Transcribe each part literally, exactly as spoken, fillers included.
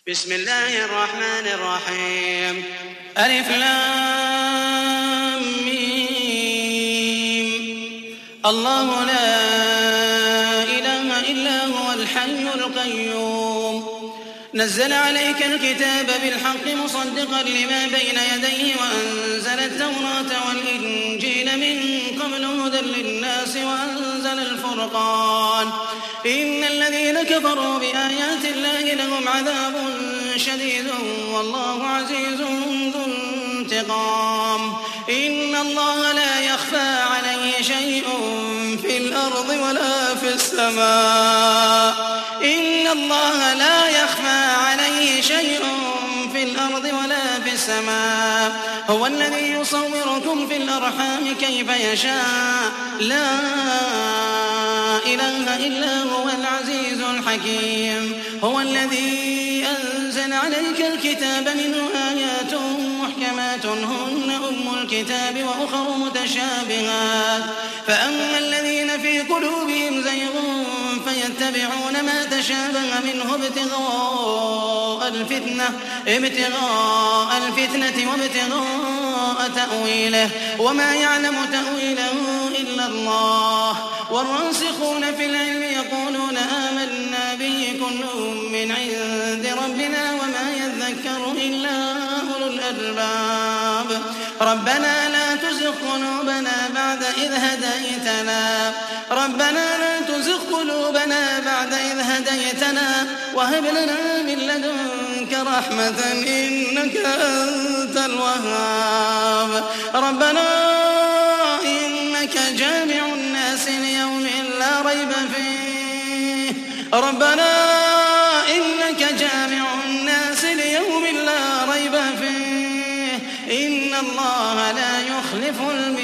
بسم الله الرحمن الرحيم. ألف لام ميم. الله لا إله إلا هو الحي القيوم. نزل عليك الكتاب بالحق مصدقا لما بين يديه وأنزل التوراة والإنجيل من قبل هدى للناس وأنزل الفرقان. إن الذين كفروا بآيات الله لهم عذاب شديد والله عزيز ذو انتقام. إن الله لا يخفى عليه شيء في الأرض ولا في السماء. إن الله لا يخفى عليه شيء في الأرض ولا في السماء. هو الذي يصوركم في الأرحام كيف يشاء. لا إله إلا هو العزيز الحكيم. هو الذي أنزل عليك الكتاب منه آيات محكمات هن أم الكتاب وأخر متشابهات. فأما الذين في قلوبهم زيغ فيتبعون ما تشابه منه ابتغاء الفتنة ابتغاء الفتنة وابتغاء تأويله وما يعلم تأويله إلا الله. والراسخون في العلم يقولون آمنا به كل من عند ربنا وما يذكر إلا أولو الألباب. ربنا لا تزغ قلوبنا بعد إذ هديتنا ربنا لا تزغ قلوبنا بعد إذ هديتنا وهب لنا من لدنك رحمة إنك أنت الوهاب. ربنا إنك جامع الناس ليوم لا ريب فيه ربنا إنك جامع الناس ليوم لا ريب فيه إن الله لا يخلف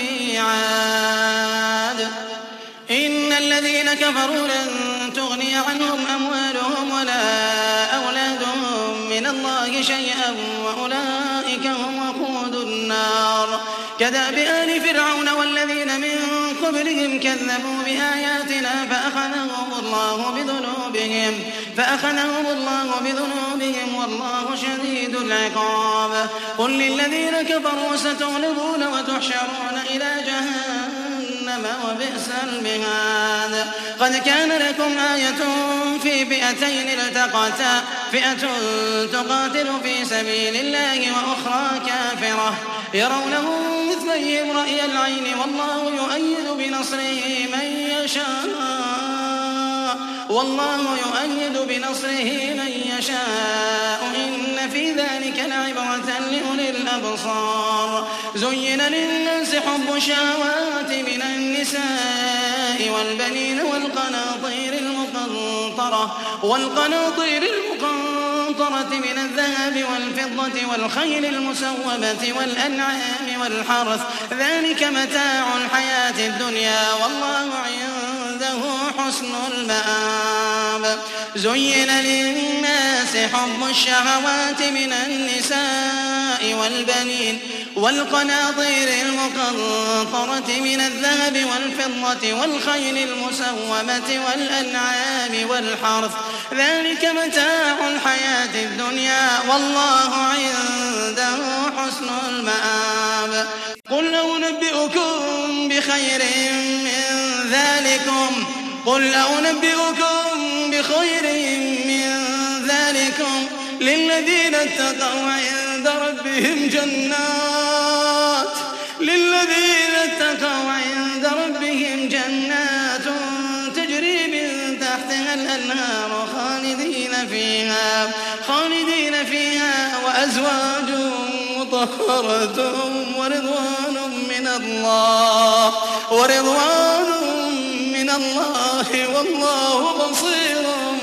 الميعاد. إن الذين كفروا لن تغني عنهم أموالهم ولا أولادهم من الله شيئا وأولئك هم وقود النار. كدأب آل فرعون والذين من قبلهم كذبوا بآياتنا فأخذهم الله بذنوبهم فأخذهم الله بذنوبهم والله شديد العقاب. قل للذين كفروا ستغلبون وتحشرون إلى جهنم وبئس المهاد. قد كان لكم آية في فئتين التقتا فئة تقاتل في سبيل الله وأخرى كافرة يرونهم مثليهم رأي العين والله يؤيد بنصره من يشاء والله يؤيد بنصره من يشاء إن في ذلك لعبرة لأولي الأبصار. زين للناس حب الشهوات من النساء والبنين والقناطير المقنطرة والقناطير المقنطرة من الذهب والفضة والخيل المسومة والأنعام والحرث ذلك متاع الحياة الدنيا والله عنده حسن المآب. زين للناس حب الشهوات من النساء والبنين والقناطير المقنطرة من الذهب والفضة والخيل المسومة والأنعام والحرث ذلك متاع الحياة الدنيا والله عنده حسن المآب. قل أنبئكم بخير من ذلكم قل أنبئكم بخير من ذلكم للذين اتقوا عند ربهم جنات للذين اتقوا عند ربهم جنات تجري من تحتها الأنهار خالدين فيها خالدين فيها وأزواج مطهرة ورضوان من الله ورضوان من الله والله بصير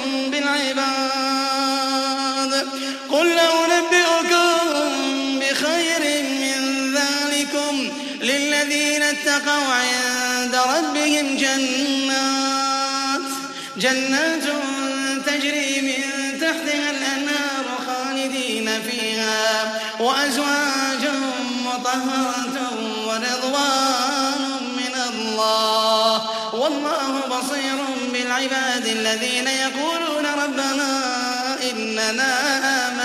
بالعباد. قل أنبئكم بخير من ذلكم للذين اتقوا عند ربهم جنات جنات تجري من تحتها الأنهار خالدين فيها وأزواج مطهرة ورضوان من الله والله بصير بالعباد الذين يقولون ربنا إننا آمنا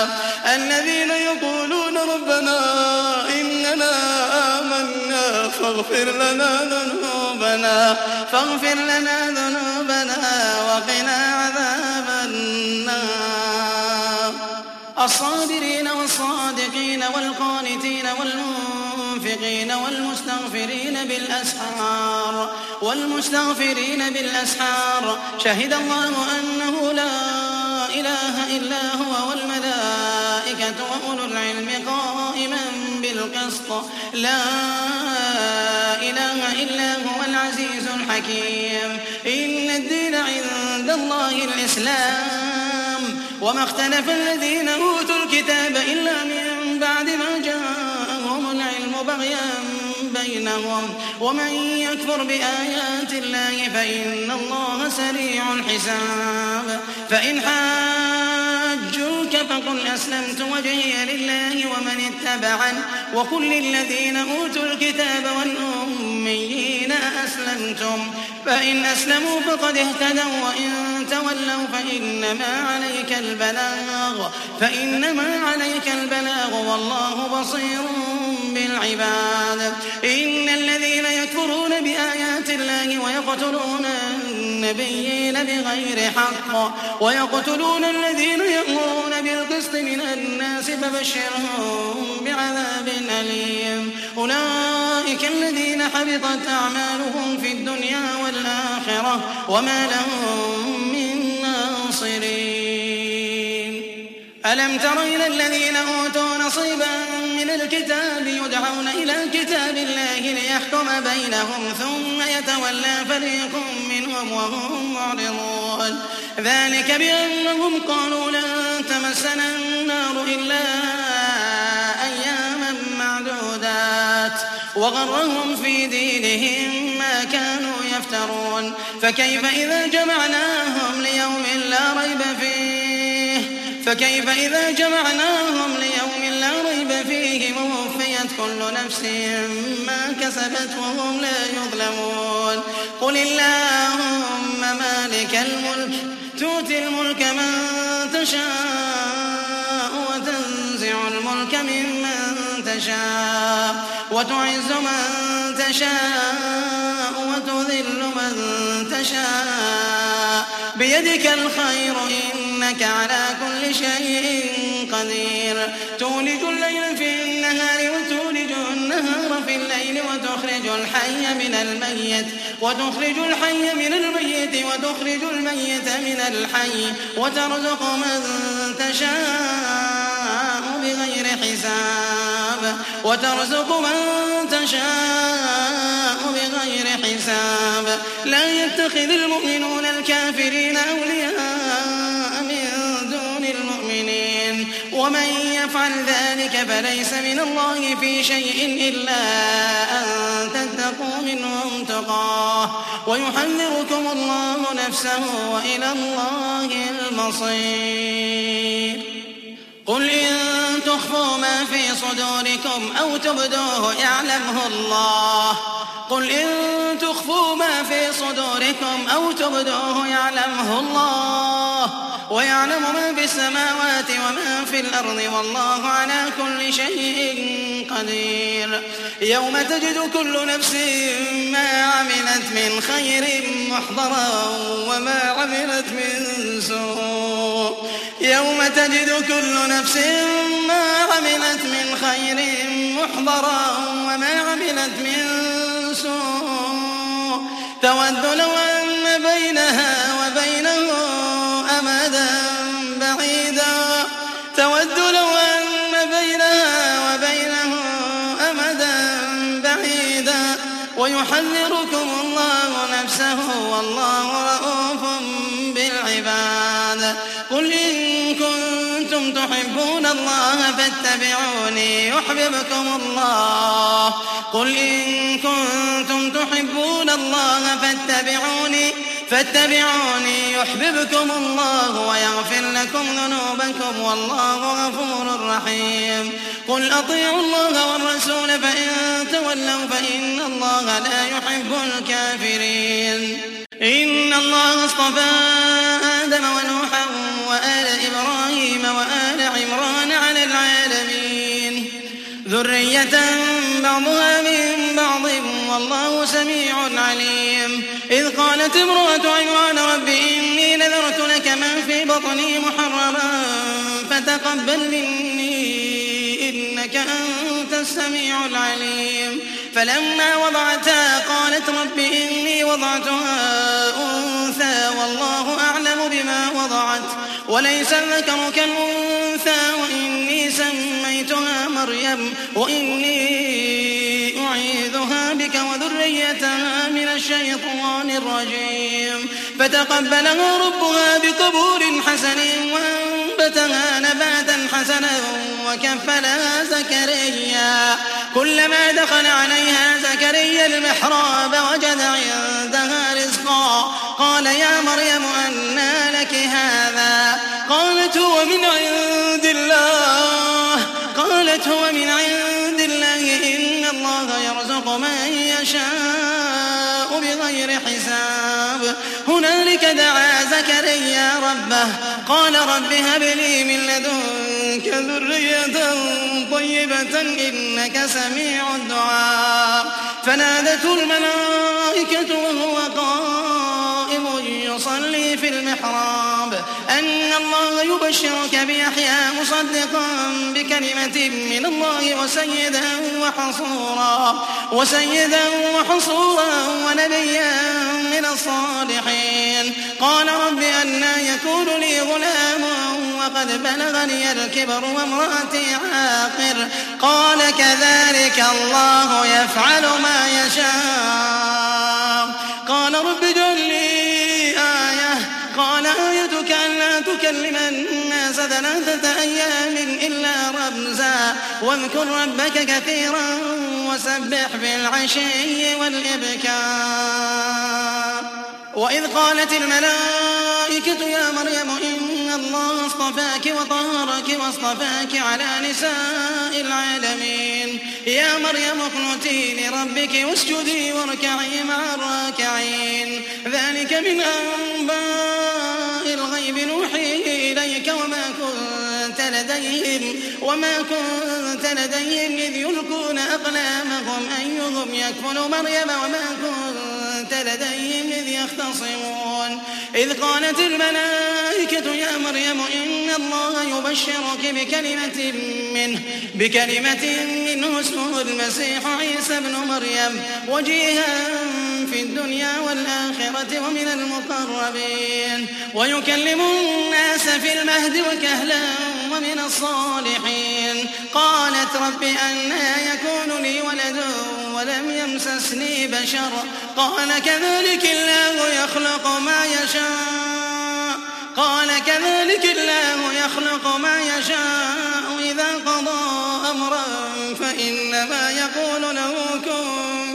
الذين يقولون ربنا إننا آمنا فاغفر لنا ذنوبنا فاغفر لنا ذنوبنا وقنا عذاب النار الصابرين والصادقين والقانتين والمنفقين والمستغفرين بالأسحار والمستغفرين بالأسحار شهد الله أنه لا إله إلا هو والملائكة وأولو العلم قائما بالقسط لا إله إلا هو العزيز الحكيم إن الدين عند الله الإسلام وما اختلف الذين أوتوا الكتاب إلا من بعد ما جاءهم العلم بغيا بينهم ومن يكفر بآيات الله فإن الله سريع الحساب فإن حاجوك فقل أسلمت وجهي لله ومن اتبعني وقل للذين أوتوا الكتاب والأميين أسلمتم فإن أسلموا فقد اهتدوا وإن تولوا فإنما عليك البلاغ فإنما عليك البلاغ والله بصير بالعباد إن الذين يكفرون بآيات الله ويقتلون النبيين بغير حق ويقتلون الذين يأمرون بالقسط من الناس فبشرهم بعذاب أليم أولئك الذين حبطت أعمالهم في الدنيا والآخرة وما لهم من ناصرين ألم تر إلى الذين أوتوا نصيبا من الكتاب يدعون إلى كتاب الله ليحكم بينهم ثم يتولى فريق منهم وهم معرضون ذلك بأنهم قالوا لن تمسنا النار إلا أياما معدودات وغرهم في دينهم ما كانوا يفترون فكيف إذا جمعناهم ليوم لا ريب فيه فكيف إذا جمعناهم ليوم لا ريب فيه ووفيت كل نفس ما كسبت وهم لا يظلمون قل اللهم مالك الملك تؤتي الملك من تشاء وتنزع الملك ممن تشاء وتعز من تشاء وتذل من تشاء بيدك الخير إنك على كل شيء قدير تولج الليل في النهار وتولج النهار في الليل وتخرج الحي من الميت وتخرج الحي من الميت وتخرج الميت من الحي وترزق من تشاء بغير حساب وترزق من تشاء بغير حساب لا يتخذ المؤمنون الكافرين أولياء من دون المؤمنين ومن يفعل ذلك فليس من الله في شيء إلا أن تتقوا منهم تقاه ويحذركم الله نفسه وإلى الله المصير قل إن تخفوا ما في صدوركم أو تبدوه يعلمه الله قل إن تخفوا ما في صدوركم أو تبدوه يعلمه الله ويعلم ما في السماوات وما في الأرض والله على كل شيء قدير يوم تجد كل نفس ما عملت من خير محضرا وما عملت من سوء يوم تجد كل نفس ما عملت من خير محضرا وما عملت من سوء تود لو أن بينها وبينه أمدا بعيدا تود لو أن بينها وبينه أمدا بعيدا ويحذركم الله نفسه والله رؤوف بالعباد قل إن كنتم تحبون الله فاتبعوني يحببكم الله قل إن كنتم تحبون الله فاتبعوني فاتبعوني يحببكم الله ويغفر لكم ذنوبكم والله غفور رحيم قل أطيعوا الله والرسول فإن تولوا فإن الله لا يحب الكافرين إن الله اصطفى آدم ونوحا وآل إبراهيم وآل عمران ذرية بعضها من بعض والله سميع عليم. إذ قالت امرأة عمران رب إني نذرت لك ما في بطني محررا فتقبل مني إنك أنت السميع العليم. فلما وضعتها قالت رب إني وضعتها أنثى والله أعلم بما وضعت وليس الذكر كالأنثى وإني سميتها مريم وإني أعيذها بك وذريتها من الشيطان الرجيم. فتقبلها ربها بقبول حسن وأنبتها نباتا حسنا وكفلها زكريا. كلما دخل عليها زكريا المحراب وجد عندها رزقا قال يا مريم أنى لك هذا؟ قالت هو من عند الله قالت هو من عند الله إن الله يرزق من يشاء بغير حساب. هنالك دعا زكريا ربه قال رب هب لي من لدنك ذرية طيبة إنك سميع الدعاء. فنادته الملائكة وهو قائم يصلي في المحراب أن الله يبشرك بيحيى مصدقا بكلمة من الله وسيدا وحصورا وسيدا وحصورا ونبيا من الصالحين. قال رب أنى يكون لي غلام وقد بلغني الكبر وامرأتي عاقر؟ قال كذلك الله يفعل ما يشاء. قال رب اجعل لي آية قال آيتك ألا تكلم الناس ثلاثة أيام إلا رمزا واذكر ربك كثيرا وسبح بالعشي والإبكار. وإذ قالت الملائكة يا مريم إن الله اصطفاك وطهرك واصطفاك على نساء العالمين. يا مريم اقنتي لربك واسجدي واركعي مع الراكعين. ذلك من أنباء الغيب نوحيه إليك وما كنت لديهم وما كنت لديهم إذ يلقون أقلامهم أيهم يكفل مريم وما كنت لديهم إذ يختصمون. إذ قالت الملائكة يا مريم إن الله يبشرك بكلمة منه بكلمة منه اسمه المسيح عيسى ابن مريم وجيها في الدنيا والآخرة ومن المقربين ويكلم الناس في المهد وكهلا ومن الصالحين. قالت رب أنى يكون لي ولد ولم يمسسني بشر قال كذلك الله يخلق ما يشاء قال كذلك الله يخلق ما يشاء إذا قضى أمرا فإنما يقول له كن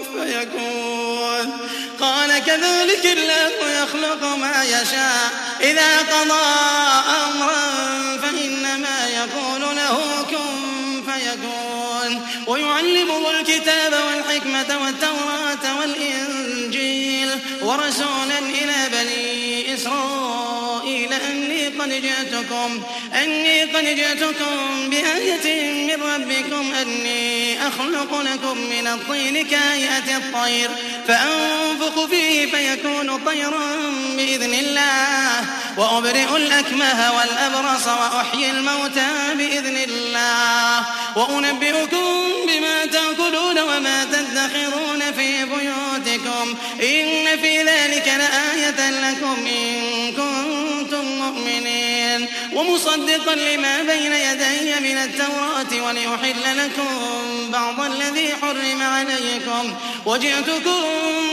فيكون. قال كذلك الله يخلق ما يشاء إذا قضى أمرا فإنما يقول له كن فيكون. ويعلمه الكتاب والحكمة والتوراة والإنجيل ورسولا إلى بني إسرائيل أني قد جئتكم أني قد جئتكم بآية من ربكم أني أخلق لكم من الطين كهيئة الطير فأنفخ فيه فيكون طيرا بإذن الله وأبرئ الأكمه والأبرص وأحيي الموتى بإذن الله وأنبئكم بما تأكلون وما تدخرون في بيوتكم إن في ذلك لآية لكم إن كنتم مؤمنين ومصدقا لما بين يدي من التوراة ولأحل لكم بعض الذي حرم عليكم وجئتكم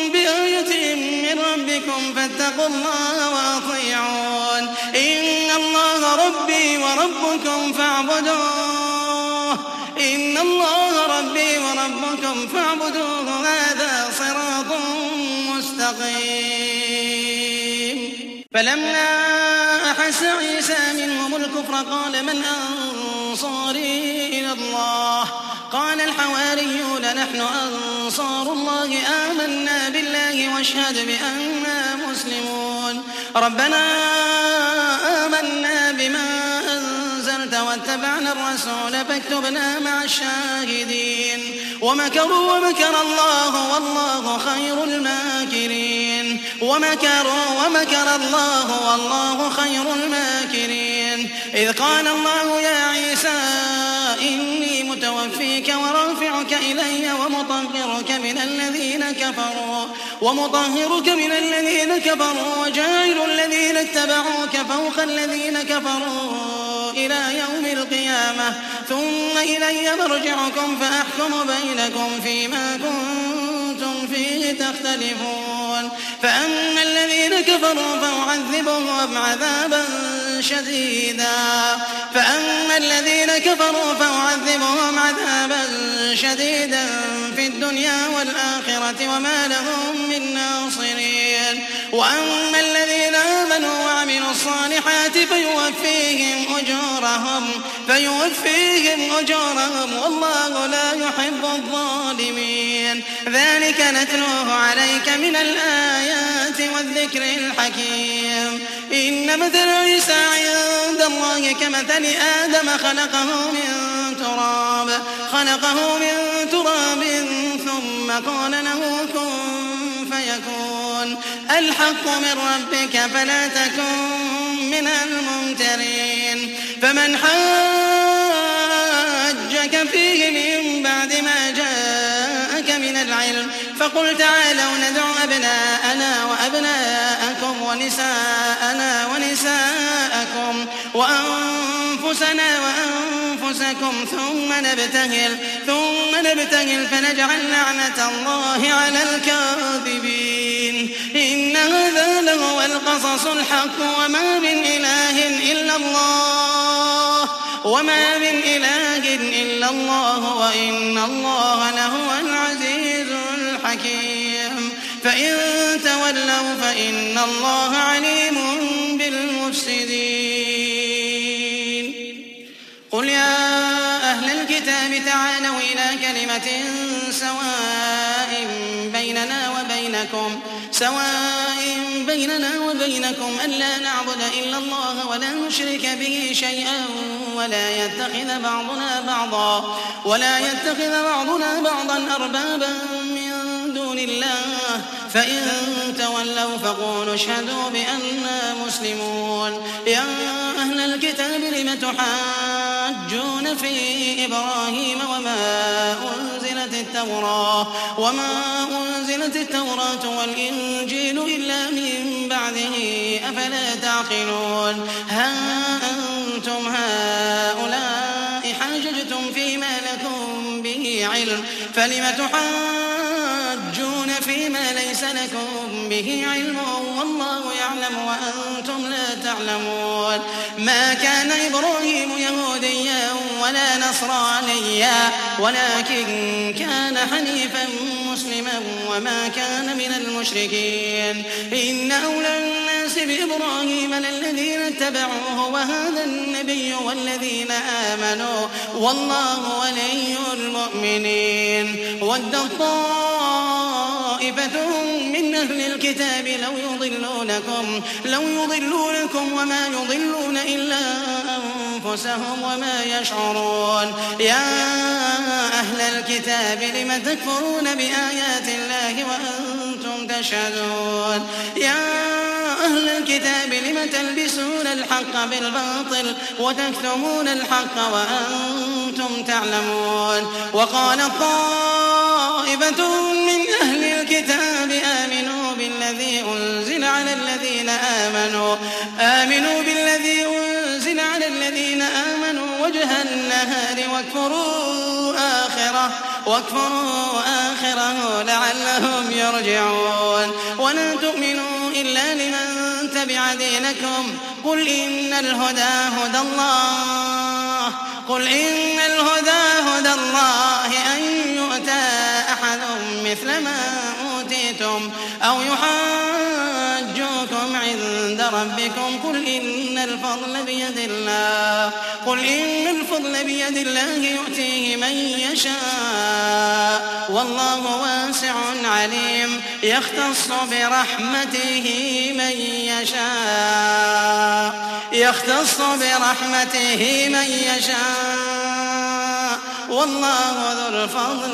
بآية من ربكم فاتقوا الله وأطيعون إن الله ربي وربكم فاعبدوه إن الله ربي وربكم فاعبدوه هذا صراط مستقيم. فلما أحس عيسى منهم الكفر قال من أنصاري إلى الله قال الحواريون نحن أنصار الله آمنا بالله واشهد بأننا مسلمون. ربنا آمنا بما أنزلت آمنت واتبعنا الرسول فاكتبنا مع الشاهدين ومكروا ومكر الله والله خير الماكرين ومكروا ومكر الله والله خير الماكرين إذ قال الله يا عيسى إني متوفيك ورافعك إلي ومطهرك من الذين كفروا ومطهرك من الذين كفروا وجاعل الذين اتبعوك فوق الذين كفروا إلى يوم القيامة ثم إلي مرجعكم فأحكم بينكم فيما كنتم فيه تختلفون فأما الذين كفروا فأعذبهم عذابا شديدا فأما الذين كفروا فأعذبهم عذابا شديدا في الدنيا والآخرة وما لهم من ناصرين وأما الذين آمنوا وعملوا الصالحات فيوفيهم أجورهم فيوفيهم أجورهم والله لا يحب الظالمين ذلك نتلوه عليك من الآيات والذكر الحكيم إن مثل عيسى عند الله كمثل آدم خلقه من تراب خلقه من تراب ثم قال له كن فيكون الحق من ربك فلا تكن من الممترين فمن حاجك فيه من بعد ما جاءك من العلم فقل تعالوا ندعو أبناءنا وأبناءكم ونساءنا ونساءكم وأنفسنا وأنفسكم ثم نبتهل ثم نبتهل فنجعل لعنة الله على الكاذبين إن هذا لهو القصص الحق وما من إله إلا الله وما من إله إلا الله وإن الله لهو العزيز الحكيم فإن تولوا فإن الله عليم بالمفسدين قل يا أهل الكتاب تعالوا إلى كلمة سواء بيننا وبينكم سواء بيننا وبينكم ألا نعبد إلا الله ولا نشرك به شيئا ولا يتخذ بعضنا بعضا ولا يتخذ بعضنا بعضا أربابا من دون الله فإن تولوا فقولوا اشهدوا بأننا مسلمون يا أهل الكتاب لم تحاجون في إبراهيم وما أنزلت التوراة وما أنزلت التوراة والإنجيل إلا من بعده أفلا تعقلون ها أنتم هؤلاء حاججتم فيما لكم به علم فلم تحاجون فيما ليس لكم به علم والله يعلم وأنتم لا تعلمون ما كان إبراهيم يهوديا ولا نصرانيا ولكن كان حنيفا مسلما وما كان من المشركين إن أولى الناس بإبراهيم للذين اتبعوه وهذا النبي والذين آمنوا والله ولي المؤمنين ود طائفة من أهل الكتاب لو يضلونكم لو يضلونكم وما يضلون إلا أنفسهم وما يشعرون يا أهل الكتاب لم تكفرون بآيات الله وأنتم تشهدون يا أهل الكتاب لم تلبسون الحق بالباطل وتكتمون الحق وأنتم تعلمون وقال طائفة من أهل الكتاب آمنوا بالذي أنزل على الذين آمنوا آمنوا بالذي أنزل على الذين آمنوا وجه النهار واكفروا آخره واكفروا آخره لعلهم يرجعون ولا تؤمنوا إلا لمن تبع دينكم قل إن الهدى هدى الله قل إن الهدى هدى الله أن يؤتى أحد مثل ما أوتيتم أو يحاجوكم عند ربكم قل إن الفضل بيد الله قل إن الفضل بيد الله يؤتيه من يشاء والله واسع عليم يختص برحمته من يشاء يختص برحمته من يشاء والله ذو الفضل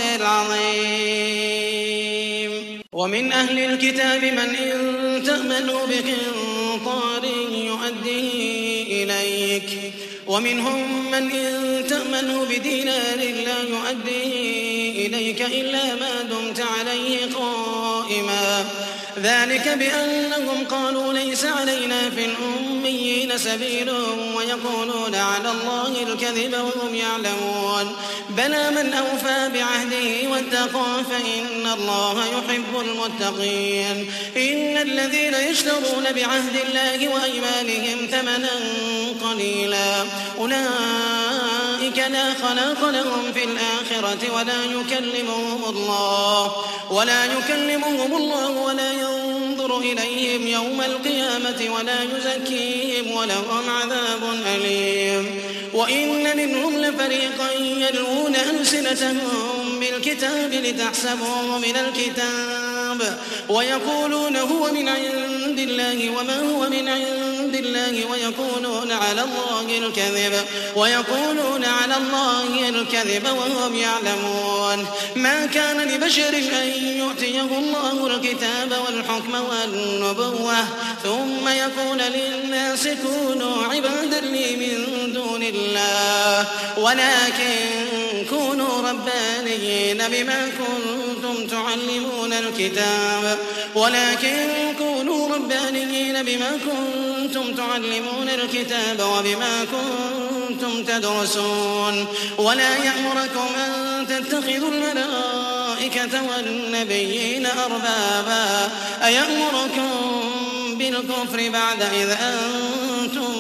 العظيم ومن أهل الكتاب من إن تأمنوا بقنطار يؤديه إليك ومنهم من إن تأمنوا بدينار لا يؤديه إليك إلا ما دمت عليه قائما ذلك بأنهم قالوا ليس علينا في الأميين سبيل ويقولون على الله الكذب وهم يعلمون بلى من أوفى بعهده واتقى فإن الله يحب المتقين إن الذين يشترون بعهد الله وأيمانهم ثمنا قليلا أولئك لا خلاق لهم في الآخرة ولا يكلمهم الله ولا يكلمهم الله ولا ينظر إليهم يوم القيامة ولا يزكيهم ولهم عذاب أليم وإن منهم لفريقا يلوون ألسنتهم بالكتاب لتحسبوه من الكتاب ويقولون هو من عند الله وما هو من عند الله ويقولون على الله الكذب ويقولون على الله الكذب وهم يعلمون ما كان لبشر أن يؤتيه الله الكتاب والحكم والنبوة ثم يقول للناس كونوا عبادا لي من دون الله ولكن كونوا ربانيين بما كنتم تعلمون الكتاب ولكن كونوا ربانيين بما كنتم تعلمون الكتاب وبما كنتم تدرسون ولا يأمركم أن تتخذوا الملائكة والنبيين أربابا أيأمركم بالكفر بعد إذ أنتم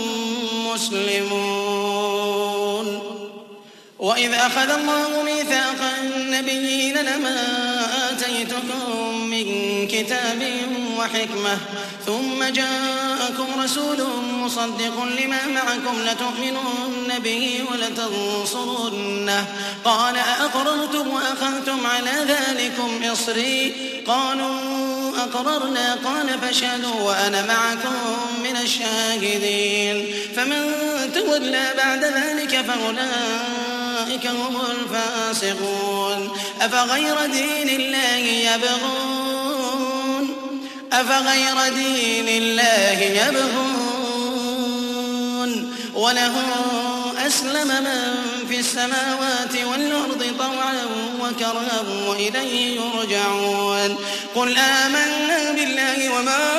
مسلمون وإذ أخذ الله ميثاق النبيين لما آتيتكم من كتاب وحكمة ثم جاءكم رسول مصدق لما معكم لتؤمنن به ولتنصرنه قال أأقررتم وأخذتم على ذلكم إصري قالوا أقررنا قال فاشهدوا وأنا معكم من الشاهدين فمن تولى بعد ذلك فأولئك هم الفاسقون أفغير دين الله يبغون أفغير دين الله يبغون وله أسلم من في السماوات والأرض طوعا وكرها وإليه يرجعون قل آمنا بالله وما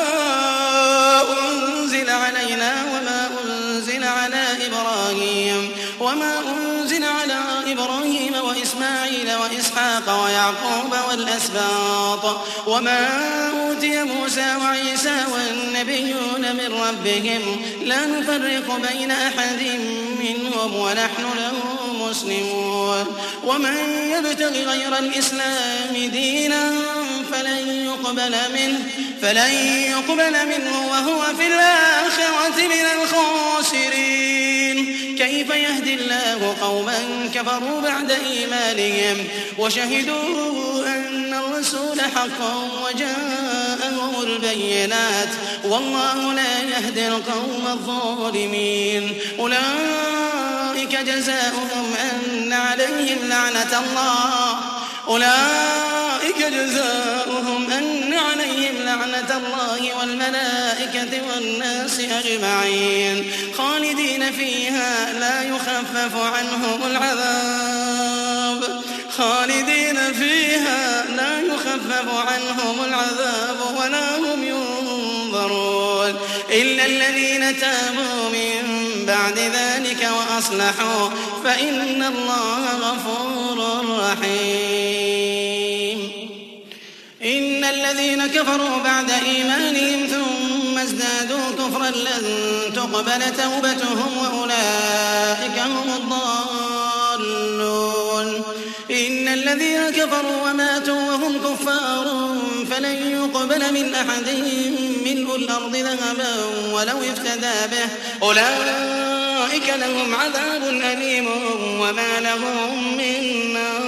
أنزل علينا وما أنزل على إبراهيم وما أنزل على إبراهيم وإسماعيل وإسحاق ويعقوب والأسباط وما أوتي موسى وعيسى والنبيون من ربهم لا نفرق بين أحد منهم ونحن له مسلمون ومن يبتغي غير الإسلام دينا فلن يقبل منه فلن يقبل منه وهو في الآخرة من الخاسرين كيف يهدي الله قوما كفروا بعد إيمانهم وشهدوا أن الرسول حق وجاءهم البينات والله لا يهدي القوم الظالمين أولئك جزاؤهم أن عليهم لعنة الله أولئك جزاؤهم أن عليهم لعنة الله والملائكة والناس أجمعين خالدين فيها لا يخفف عنهم العذاب خالدين فيها لا يخفف عنهم العذاب ولا هم ينظرون إلا الذين تابوا من بعد ذلك وأصلحوا فإن الله غفور رحيم إن الذين كفروا بعد إيمانهم ثم ازدادوا كفرا لن تقبل توبتهم وأولئك هم الضالون إن الذين كفروا وماتوا وهم كفار فلن يقبل من أحدهم ملء الأرض ذهبا ولو افتدى به أولئك لهم عذاب أليم وما لهم من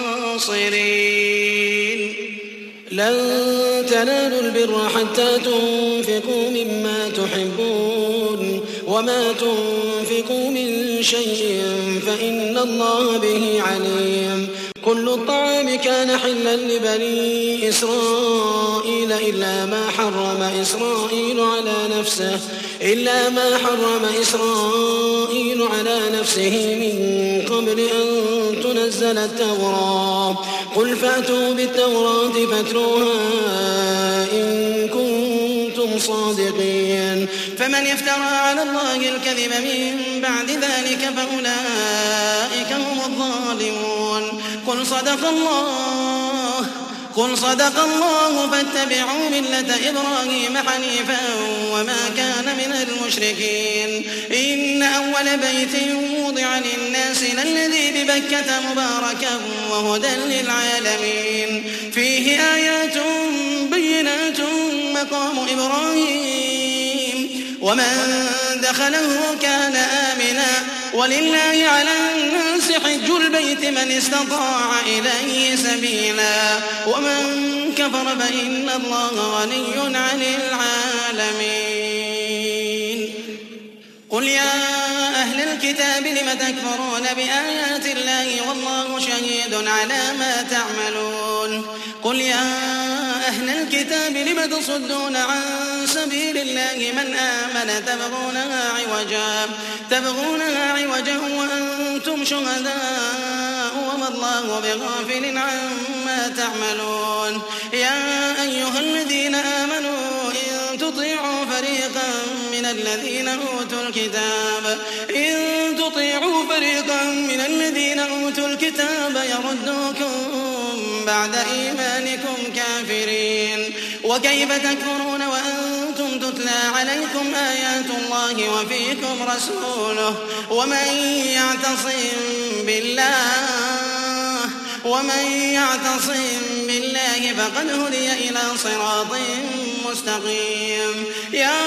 ناصرين. لن تنالوا البر حتى تنفقوا مما تحبون وما تنفقوا من شيء فإن الله به عليم. كل الطعام كان حلا لبني إسرائيل إلا ما حرم إسرائيل على نفسه إلا ما حرم إسرائيل على نفسه من قبل أن تنزل التوراة. قل فأتوا بالتوراة فاتلوها إن كنتم صادقين. فمن يفترى على الله الكذب من بعد ذلك فأولئك هم الظالمون. قل صدق الله قل صدق الله فاتبعوا ملة إبراهيم حنيفا وما كان من المشركين. إن أول بيت وضع للناس للذي ببكة مباركا وهدى للعالمين فيه آيات بينات مقام إبراهيم ومن دخله كان آمنا ولله على الناس حج البيت من استطاع إليه سبيلا ومن كفر فإن الله غني عن العالمين. قل يا أهل الكتاب لم تكفرون بآيات الله والله شهيد على ما تعملون. قل يا أهل الكتاب لم تصدون عن سبيل الله من آمن تبغونها عوجا تبغونها عوجا وأنتم شهداء وما الله بغافل عما تعملون. يا أيها الذين آمنوا إن تطيعوا فريقا من الذين أوتوا الكتاب إن تطيعوا فريقا من الذين أوتوا الكتاب يردوكم بعد إيمانكم كافرين. وكيف تكفرون وأنتم تتلى عليكم آيات الله وفيكم رسوله ومن يعتصم بالله ومن يعتصم بالله فقد هدي إلى صراط مستقيم. يا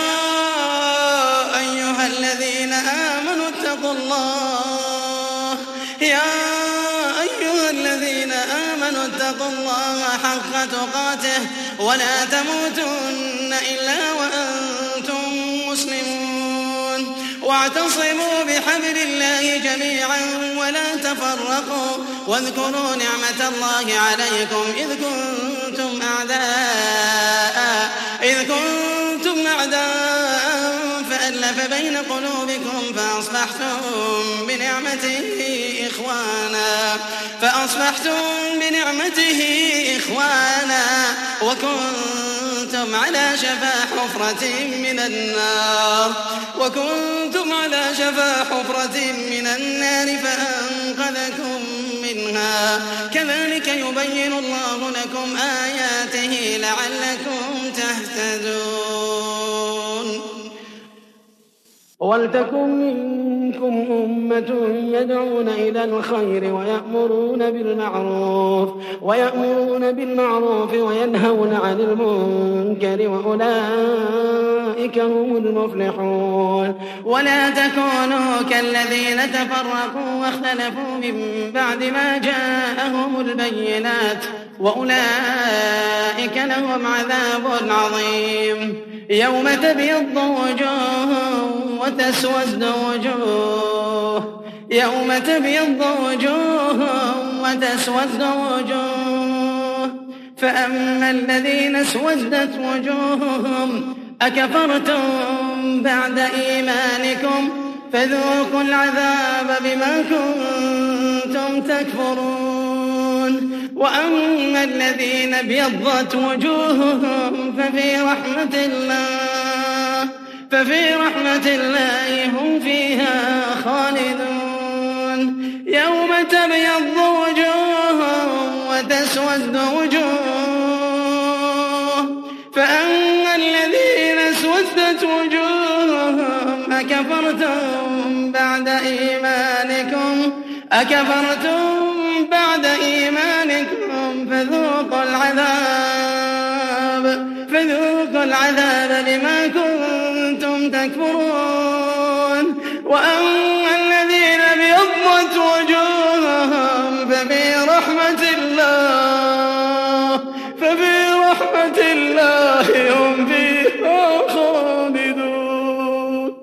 أيها الذين آمنوا اتقوا الله يا أيها الذين آمنوا اتقوا الله حق تقاته ولا تموتن إلا وأنتم مسلمون. واعتصموا بحبل الله جميعا ولا تفرقوا واذكروا نعمة الله عليكم إذ كنتم أعداء إذ كنتم أعداء فألف بين قلوبكم فأصبحتم بنعمته إخوانا فأصبحتم بنعمته إخوانا وكنتم على شفا حفرة من النار وكنتم على شفا حفرة من النار فأنقذكم منها. كذلك يبين الله لكم آياته لعلكم تهتدون. ولتكن منكم أمة يدعون إلى الخير ويأمرون بالمعروف ويأمرون بالمعروف وينهون عن المنكر وأولئك هم المفلحون. ولا تكونوا كالذين تفرقوا واختلفوا من بعد ما جاءهم البينات وأولئك لهم عذاب عظيم. يوم تبيض وجوه وتسود وجوه يوم تبيض وجوه وتسود وجوه فأما الذين اسودت وجوههم أكفرتم بعد إيمانكم فذوقوا العذاب بما كنتم تكفرون. وأما الذين ابيضت وجوههم ففي رحمة الله ففي رحمة الله هم فيها خالدون. يوم تبيض وجوه وتسود وجوه فأما الذين اسودت وجوههم أكفرتم بعد إيمانكم أكفرتم بعد إيمانكم فذوقوا العذاب فذوقوا العذاب بما كنتم تكفرون وأما الذين ابيضت وجوههم ففي رحمة الله ففي رحمة الله هم فيها خالدون.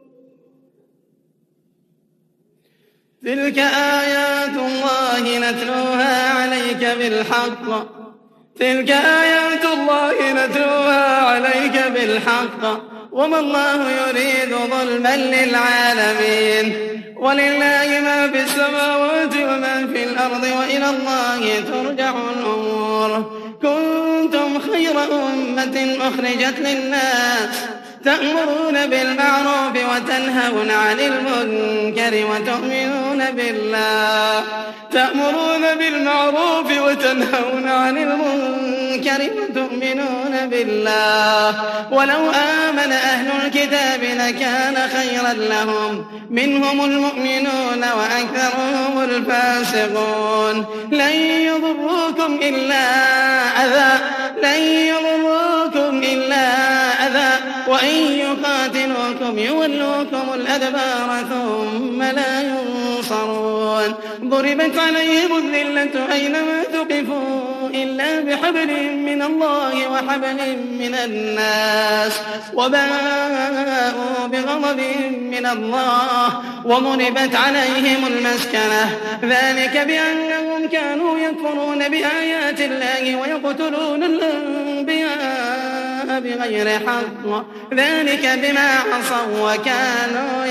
تلك آيات الله نتلوها عليك بالحق تلك آيات الله نتلوها عليك بالحق وما الله يريد ظلما للعالمين ولله ما في السماوات وما في الأرض وإلى الله ترجع الأمور. كنتم خير أمة أخرجت للناس تأمرون بالمعروف وتنهون عن المنكر وتؤمنون بالله تأمرون بالمعروف وتنهون عن المنكر وتؤمنون بالله ولو آمن أهل الكتاب لكان خيرا لهم منهم المؤمنون وأكثرهم الفاسقون. لن يضروكم إلا أذى لن يضروكم إلا أذى وإن يقاتلوكم يولوكم الأدبار ثم لا ينصرون. ضربت عليهم الذلة أينما ثقفوا إلا بحبل من الله وحبل من الناس وباءوا بغضب من الله وضربت عليهم المسكنة ذلك بأنهم كانوا يكفرون بآيات الله ويقتلون الأنبياء بغير حق ذلك بما عصوا وكانوا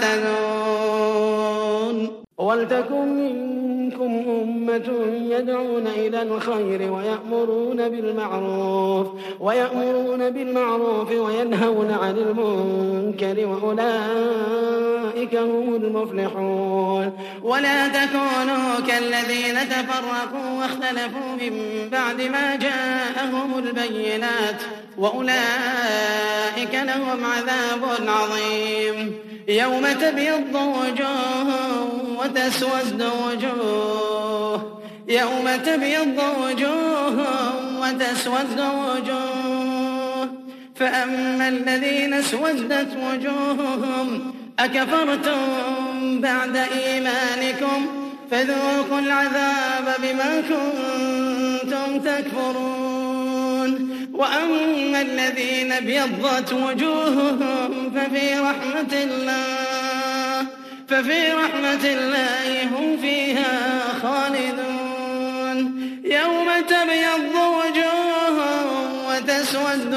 يعتدون. ولتكن منكم أمة يدعون إلى الخير ويأمرون بالمعروف ويأمرون بالمعروف وينهون عن المنكر وأولئك هم المفلحون. ولا تكونوا كالذين تفرقوا واختلفوا من بعد ما جاءهم البينات وأولئك لهم عذاب عظيم. يوم تبيض وجوه وتسود وجوه يوم تبيض وجوه وتسود وجوه فأما الذين اسودت وجوههم أكفرتم بعد إيمانكم فذوقوا العذاب بما كنتم تكفرون. وأما الذين ابيضت وجوههم ففي رحمة الله ففي رحمة الله هم فيها خالدون. يوم تبيض وجوه وتسود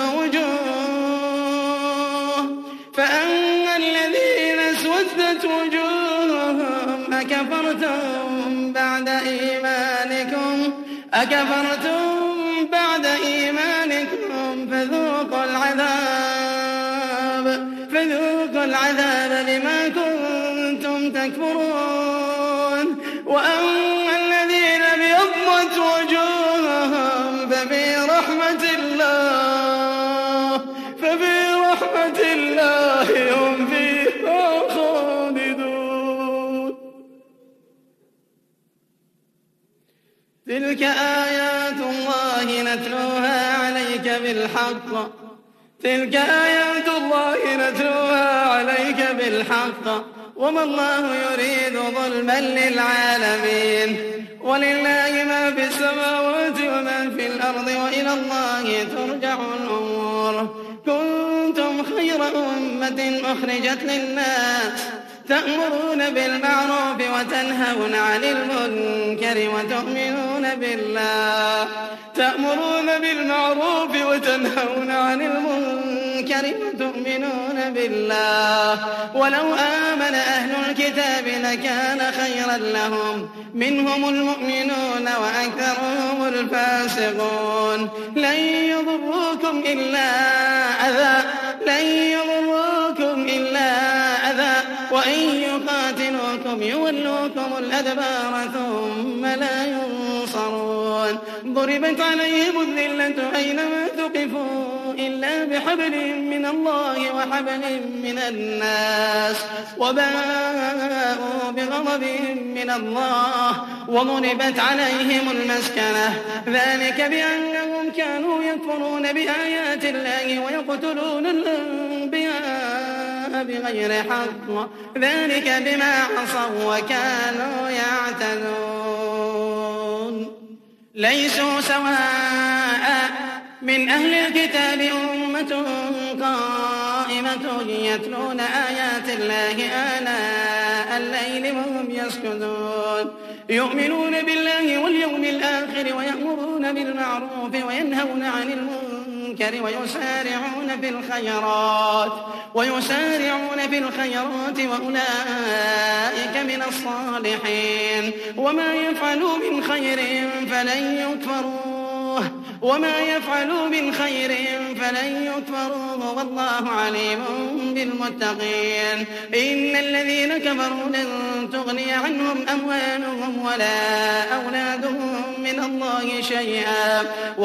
وجوه فأما الذين اسودت وجوههم أكفرتم بعد إيمانكم أكفرتم بعد إيمانكم فذوقوا العذاب فذوقوا العذاب بما كنتم تكفرون. وأما الذين ابيضت وجوههم ففي رحمة الله ففي رحمة الله هم فيها خالدون. تلك آيات الله نتلوها عليك بالحق تلك آيات الله نتلوها عليك بالحق وما الله يريد ظلما للعالمين ولله ما في السماوات وما في الأرض وإلى الله ترجع الأمور. كنتم خير أمة أخرجت للناس تأمرون بالمعروف وتنهون عن المنكر وتؤمنون بالله تأمرون بالمعروف وتنهون عن المنكر وتؤمنون بالله ولو آمن أهل الكتاب لكان خيرا لهم منهم المؤمنون وأكثرهم الفاسقون. لن يضروكم إلا أذى لن يضروكم إلا أذى وإن يقاتلوكم يولوكم الأدبار ثم لا ينصرون ضربت عليهم الذلة أينما ثقفوا إلا بحبل من الله وحبل من الناس وباءوا بغضب من الله وضربت عليهم المسكنة ذلك بأنهم كانوا يكفرون بآيات الله ويقتلون الأنبياء بغير حق ذلك بما عصوا وكانوا يعتدون ليسوا سواء من أهل الكتاب أمة قائمة يتلون آيات الله آناء الليل وهم يسجدون يؤمنون بالله واليوم الآخر ويأمرون بالمعروف وينهون عن المنكر ويسارعون في الخيرات ويسارعون في الخيرات وأولئك من الصالحين وما يفعلوا من خير فلن يكفروه وما يفعلوا من خير فلن يكفروه والله عليم بالمتقين إن الذين كفروا لن تغني عنهم أموالهم ولا أولادهم من الله شيئا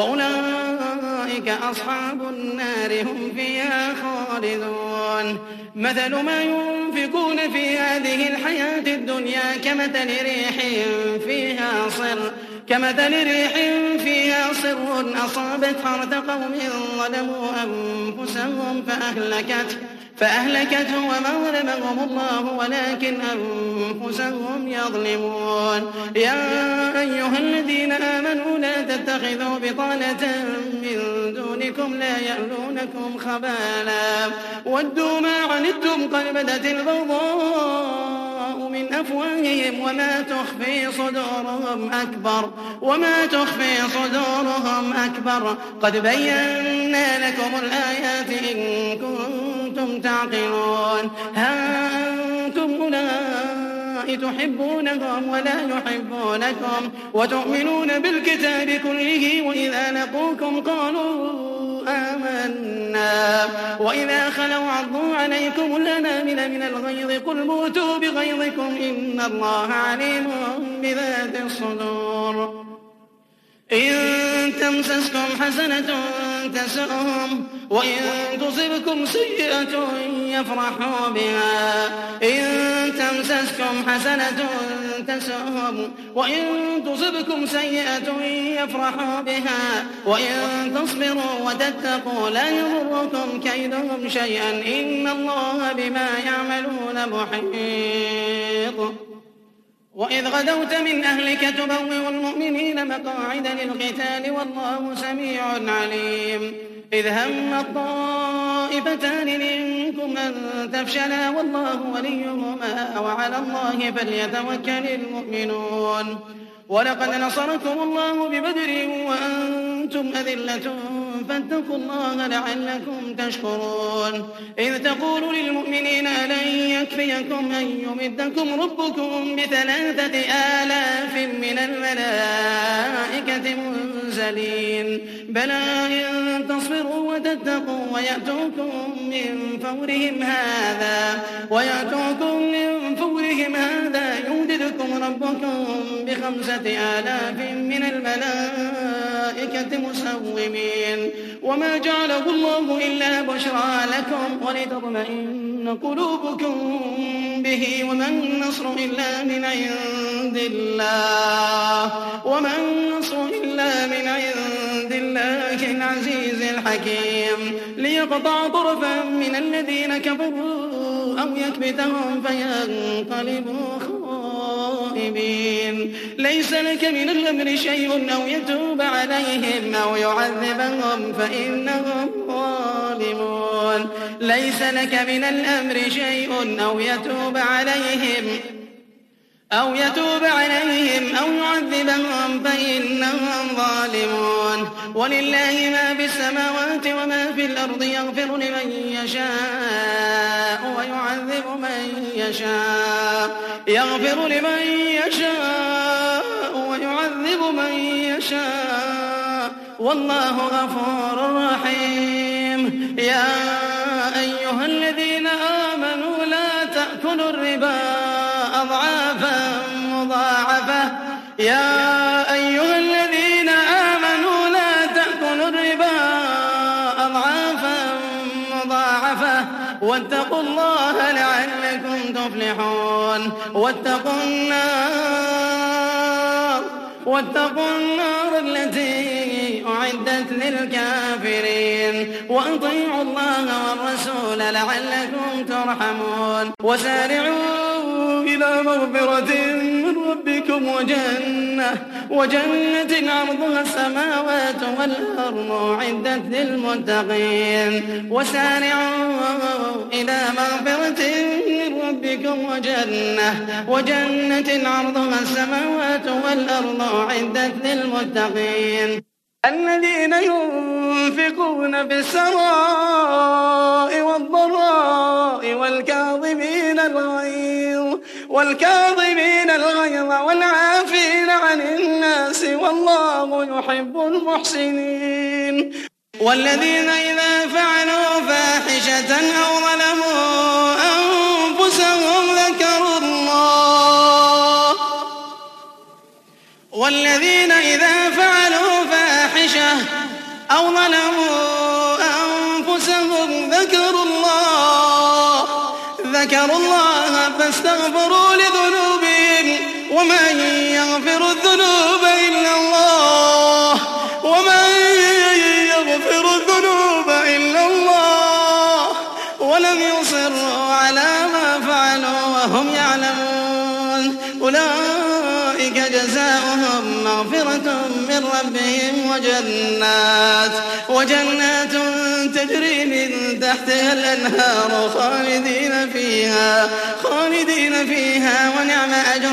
وأولئك أصحاب النار هم فيها خالدون مثل ما ينفقون في هذه الحياة الدنيا كمثل ريح فيها صر كمثل ريح فيها صر أصابت حرث قوم ظلموا أنفسهم فأهلكته فأهلكته وما ظلمهم الله ولكن أنفسهم يظلمون يا أيها الذين آمنوا لا تتخذوا بطانة من دونكم لا يألونكم خبالا ودوا ما عنتم قد بدت البغضاء من أفواههم وما تخفي صدورهم أكبر وما تخفي صدورهم أكبر قد بينا لكم الآيات إن كنتم تعقلون ها أنتم أولئك تحبونهم ولا يحبونكم وتؤمنون بالكتاب كله وإذا لقوكم قالوا آمنا وإذا خلوا عضوا عليكم الأنامل من الغيظ قل موتوا بغيظكم إن الله عليم بذات الصدور إن تمسسكم حسنة تسؤهم وإن تصبكم سيئة يفرحوا بها إن تمسسكم حسنة تسؤهم وإن تصبكم سيئة يفرحوا بها وإن تصبروا وتتقوا لا يضركم كيدهم شيئا إن الله بما يعملون محيط وإذ غدوت من أهلك تبوئ المؤمنين مقاعد للقتال والله سميع عليم إذ هم الطائفتان منكم أن تفشلا والله وليهما وعلى الله فليتوكل المؤمنون ولقد نصركم الله ببدر وأنتم أذلة فاتقوا الله لعلكم تشكرون إذ تقول للمؤمنين ألن يكفيكم أن يمدكم ربكم بثلاثة آلاف من الملائكة منزلين بلى إن تصبروا وتتقوا ويأتوكم من فورهم هذا ويأتوكم من فورهم هذا يمددكم ربكم بخمسة آلاف من الملائكة مسومين وما جعله الله إلا بشرى لكم ولتطمئن قلوبكم به وما النصر إلا من عند الله وما النصر إلا من عند الله العزيز الحكيم ليقطع طرفا من الذين كفروا أو يكبتهم فينقلبوا خائبين ليس لك من الأمر شيء أو يتوب عليهم أو يعذبهم فإنهم ظالمون ليس لك من الأمر شيء أو يتوب عليهم أو يتوب عليهم أو يعذبهم فإنهم ظالمون ولله ما في السماوات وما في الأرض يغفر لمن يشاء ويعذب من يشاء يغفر لمن يشاء ويعذب من يشاء والله غفور رحيم يا أيها الذين آمنوا لا تأكلوا الربا يا أيها الذين آمنوا لا تأكلوا الربا أضعافا مضاعفة واتقوا الله لعلكم تفلحون واتقوا النار واتقوا النار التي أعدت للكافرين وأطيعوا الله والرسول لعلكم ترحمون وسارعوا إلى مغفرة من ربكم وجنة وجنة عرضها السماوات والأرض أعدت للمتقين وسارعوا إلى مغفرة من ربكم وجنة وجنة عرضها السماوات والأرض أعدت للمتقين الذين ينفقون في السراء والضراء والكاظمين الغيظ والكاظمين الغيظ والعافين عن الناس والله يحب المحسنين والذين إذا فعلوا فاحشة أو ظلموا أنفسهم ذكروا الله والذين إذا فعلوا فاحشة أو ظلموا أنفسهم ذكروا الله ذكروا الله فاستغفروا لذنوبهم ومن يغفر الذنوب إلا الله ومن يغفر الذنوب إلا الله ولم يصروا على ما فعلوا وهم يعلمون أولئك جزاؤهم مغفرة من ربهم وجنات وجنات تجري من تحتها الأنهار خالدين فيها خالدين فيها ونعم أجر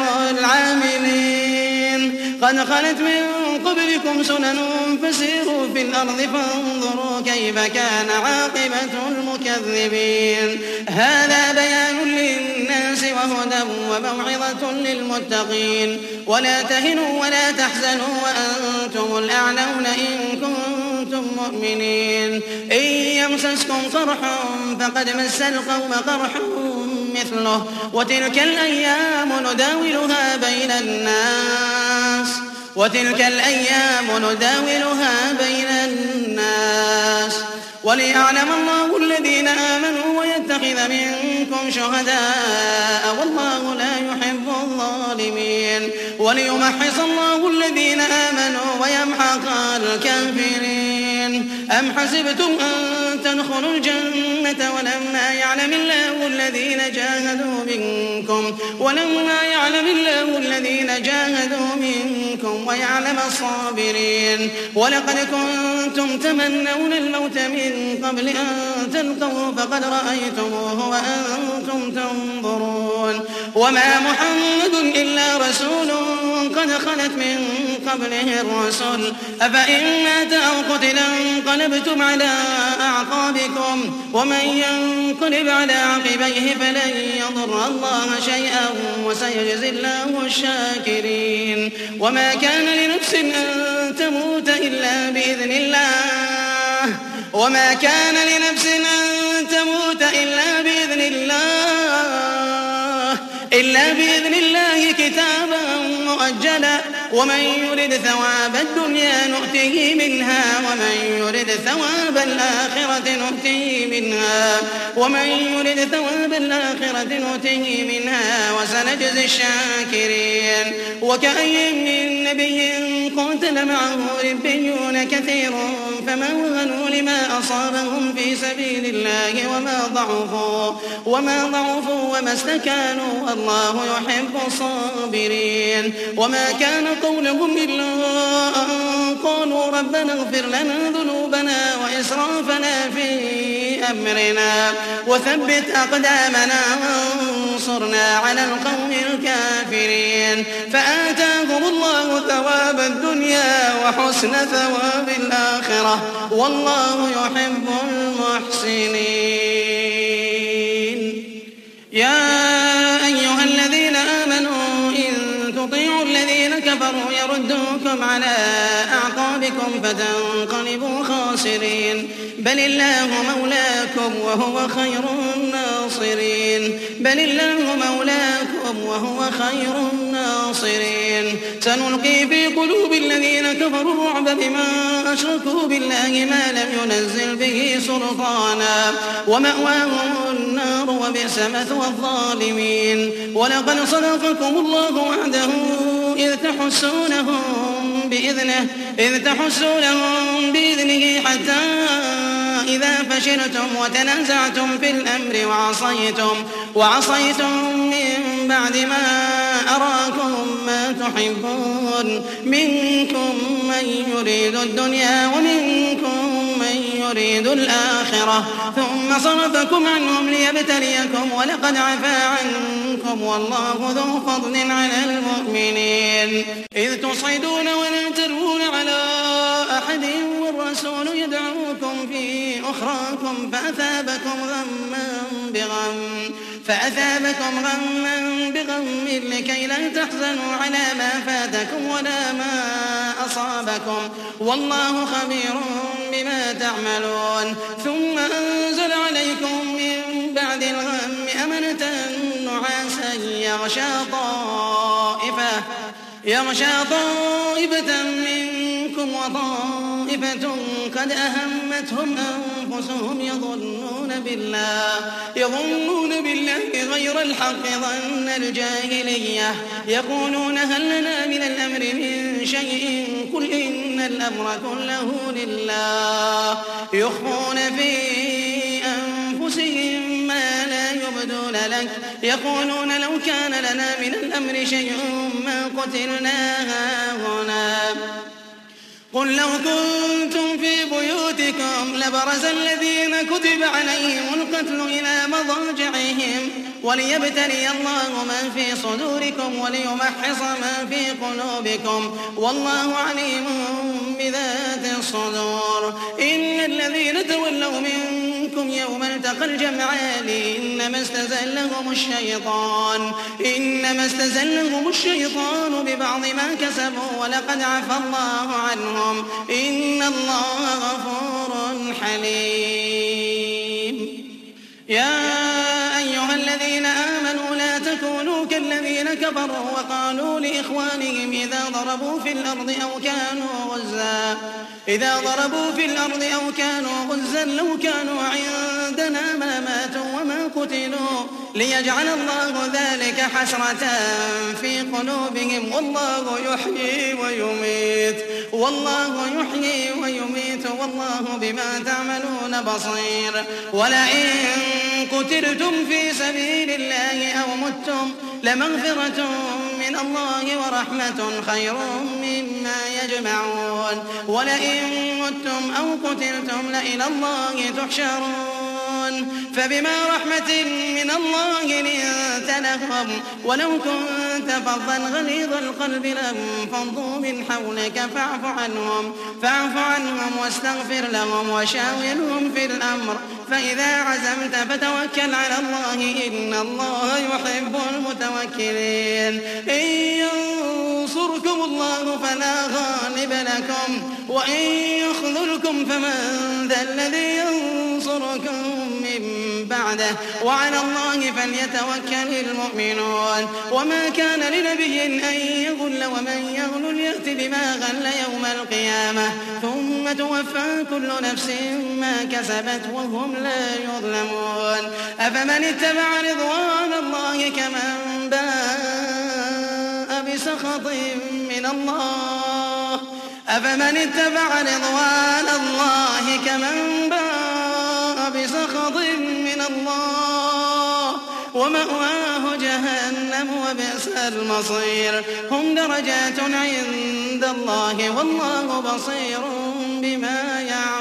العاملين قد خلت من قبلكم سنن فسيروا في الأرض فانظروا كيف كان عاقبة المكذبين هذا بيان للناس وهدى وموعظة للمتقين ولا تهنوا ولا تحزنوا وأنتم الأعلون إن كنتم مؤمنين إن يمسسكم قرح فقد مس القوم قرح مثله وتلك الأيام نداولها بين الناس وتلك الأيام نداولها بين الناس وليعلم الله الذين آمنوا ويتخذ منكم شهداء والله لا يحب الظالمين وليمحص الله الذين آمنوا ويمحق الكافرين أم حسبتم أن تدخلوا الجنة ولما يعلم الله الذين جاهدوا منكم ولما يعلم الله الذين جاهدوا منكم ويعلم الصابرين ولقد كنتم تمنون الموت من قبل أن تلقوه فقد رأيتموه وأنتم تنظرون وما محمد إلا رسول قد خلت من قبله الرسل أفإن مات أو قتل انقلبتم على أعقابكم ومن ينقلب على عقبيه فلن يضر الله شيئا وسيجزي الله الشاكرين وما كان لنفس أن تموت إلا بإذن الله وما كان لنفس أن تموت إلا بإذن الله إلا بإذن الله كتابا مؤجلا ومن يرد ثواب الدنيا نؤته منها ومن يرد ثواب الآخرة نؤته منها ومن يرد ثواب الآخرة نؤته منها وسنجزي الشاكرين وكأي من نبي قاتل معه ربيون كثير فما وهنوا لما أصابهم في سبيل الله وما ضعفوا وما ضعفوا وما استكانوا والله يحب الصابرين وما كان قولهم إلا أن قالوا ربنا اغفر لنا ذنوبنا وإسرافنا في أمرنا وثبت أقدامنا وانصرنا على القوم الكافرين فآتاهم الله ثواب الدنيا وحسن ثواب الآخرة والله يحب المحسنين يا أيها الذين آمنوا إن تطيعوا الذين كفروا يردوكم على أعقابكم فتنقلبوا خاسرين بل الله مولاكم وهو خير الناصرين بل الله مولاكم وهو خير الناصرين ناصرين سنلقي في قلوب الذين كفروا الرعب بما أشركوا بالله ما لم ينزل به سلطانا ومأواهم النار وبئس مثوى الظالمين ولقد صدقكم الله وعده إذ تحسونهم بإذنه إذ تحسونهم بإذنه حتى إذا فشلتم وتنازعتم في الأمر وعصيتم وعصيتم من بعد ما أراكم ما تحبون منكم من يريد الدنيا ومنكم من يريد الآخرة ثم صرفكم عنهم ليبتليكم ولقد عفا عنكم والله ذو فضل على المؤمنين إذ تصعدون ولا تلوون على أحد والرسول يدعوكم في أخراكم فأثابكم غما بغم فأثابكم غما بغم لكي لا تحزنوا على ما فاتكم ولا ما أصابكم والله خبير بما تعملون ثم أنزل عليكم من بعد الغم أمنة نعاسا يغشى طائفة يغشى طائفة منكم وطائفة قد أهمتهم أنفسهم يظنون بالله يظنون بالله غير الحق ظن الجاهلية يقولون هل لنا من الأمر من شيء قل إن الأمر كله لله يخفون في أنفسهم ما لا يبدون لك يقولون لو كان لنا من الأمر شيء ما قتلنا هاهنا قل لو كنتم في بيوتكم لبرز الذين كتب عليهم القتل إلى مضاجعهم وليبتلي الله ما في صدوركم وليمحص ما في قلوبكم والله عليم بذات الصدور إن الذين تولوا منكم يوم التقى الجمعان إنما استزلهم الشيطان إنما استزلهم الشيطان ببعض ما كسبوا ولقد عفى الله عنهم إن الله غفور حليم يا أيها الذين آمنوا لا تكونوا كالذين كفروا وقالوا لإخوانهم إذا ضربوا في الأرض أو كانوا غزا إذا ضربوا في الأرض أو كانوا غزا لو كانوا عندنا ما ماتوا وما قتلوا ليجعل الله ذلك حسرة في قلوبهم والله يحيي ويميت والله يحيي ويميت والله بما تعملون بصير ولئن قتلتم في سبيل الله أو متم لمغفرة من الله ورحمة خير مما يجمعون ولئن متم أو قتلتم لإلى الله تحشرون فبما رحمة من الله لنت لهم ولو كنت فظا غليظ القلب لانفضوا من حولك فاعف عنهم فاعف عنهم واستغفر لهم وشاورهم في الأمر فإذا عزمت فتوكل على الله إن الله يحب المتوكلين إن ينصركم الله فلا غالب لكم وإن يخذلكم فمن ذا الذي ينصركم من بعده وعلى الله فليتوكل المؤمنون وما كان لنبي أن يغل ومن يغل يأت بما غل يوم القيامة ثم توفى كل نفس ما كسبت وهم لا يظلمون أفمن اتبع رضوان الله كمن باء بسخط من الله أفمن اتبع رضوان الله كمن باء بسخط من الله ومأواه جهنم وبئس المصير هم درجات عند الله والله بصير بما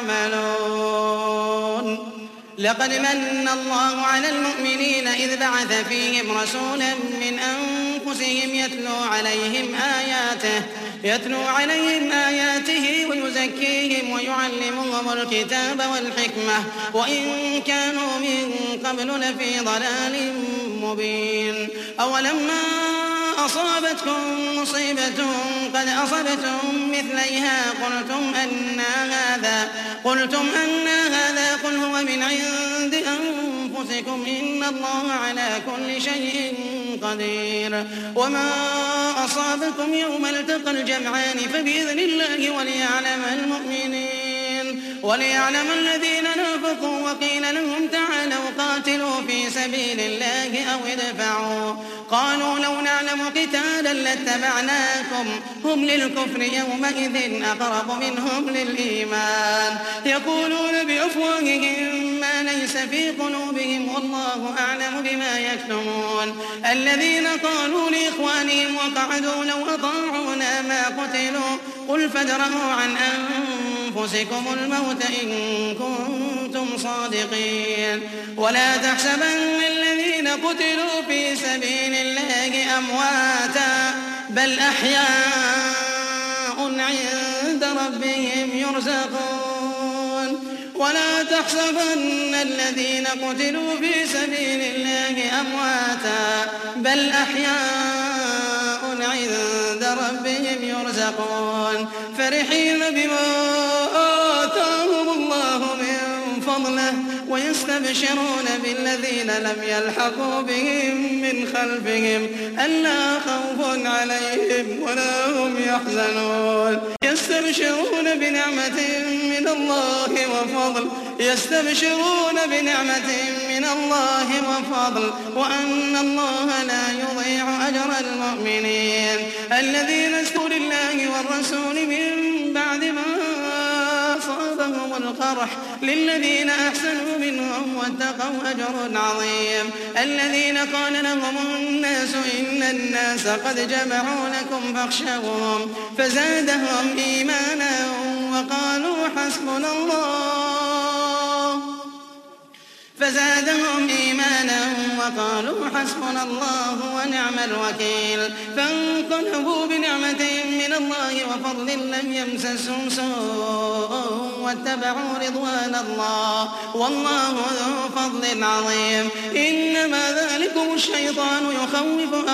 يعملون لقد من الله على المؤمنين إذ بعث فيهم رسولا من أنفسهم يتلو عليهم آياته يتلو عليهم آياته ويزكيهم ويعلمهم الكتاب والحكمة وإن كانوا من قبل لفي ضلال مبين أولما أصابتكم مصيبة قد أصبتم مثليها قلتم أنى هذا قلتم أنى هذا قل هو من عند أنفسكم إن الله على كل شيء قدير. وما أصابكم يوم التقى الجمعان فبإذن الله وليعلم المؤمنين وليعلم الذين نافقوا وقيل لهم تعالوا قاتلوا في سبيل الله أو ادفعوا قالوا لو نعلم قتالا لاتبعناكم هم للكفر يومئذ أقرب منهم للإيمان يقولون بأفواههم ما ليس في قلوبهم والله أعلم بما يكتمون. الذين قالوا لإخوانهم وقعدوا لو أطاعونا ما قتلوا قل فادرءوا عن أنفسكم الموت إن كنتم صادقين. ولا تحسبن الذين قتلوا في سبيل الله أمواتا بل أحياء عند ربهم يرزقون. ولا تحسبن الذين قتلوا في سبيل الله أمواتا بل أحياء عند ربهم يرزقون فرحين بما آتاهم الله من فضله ويستبشرون بالذين لم يلحقوا بهم من خلفهم ألا خوف عليهم ولا هم يحزنون يستبشرون بنعمة من الله وفضل يستبشرون بنعمة من الله وفضل وأن الله لا يضيع أجر المؤمنين الذين استجابوا لله والرسول من بعد ما أصابهم القرح للذين أحسنوا منهم واتقوا أجر عظيم. الذين قال لهم الناس إن الناس قد جمعوا لكم فاخشوهم فزادهم إيمانا وقالوا حسبنا الله فزادهم إيمانا وقالوا حسبنا الله ونعم الوكيل. فانقلبوا بنعمة من الله وفضل لم يمسسهم سوء واتبعوا رضوان الله والله ذو فضل عظيم. إنما ذلكم الشيطان يخوف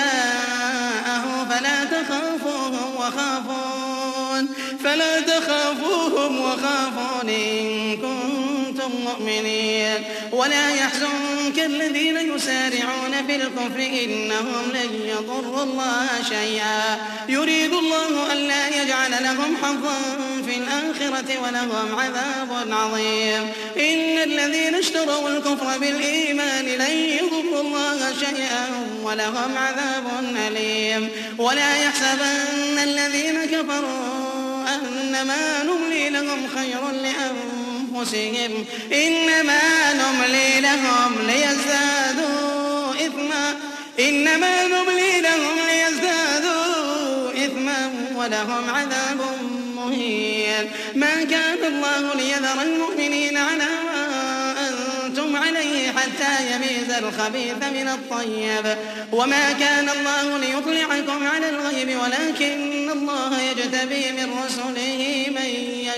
أولياءه فلا تخافوهم وخافون فلا تخافوهم وخافون إن كنتم مؤمنين. ولا يحزنك الذين يسارعون في الكفر إنهم لن يضروا الله شيئا يريد الله ألا يجعل لهم حظا في الآخرة ولهم عذاب عظيم. إن الذين اشتروا الكفر بالإيمان لن يضروا الله شيئا ولهم عذاب أليم. ولا يحسبن الذين كفروا أنما نملي لهم خير لأنفسهم إنما نملي لهم ليزدادوا إثما إنما نملي لهم ليزدادوا إثما ولهم عذاب مهين. ما كان الله ليذر المؤمنين على ما أنتم عليه حتى يميز الخبيث من الطيب وما كان الله ليطلعكم على الغيب ولكن الله يجتبي من رسله من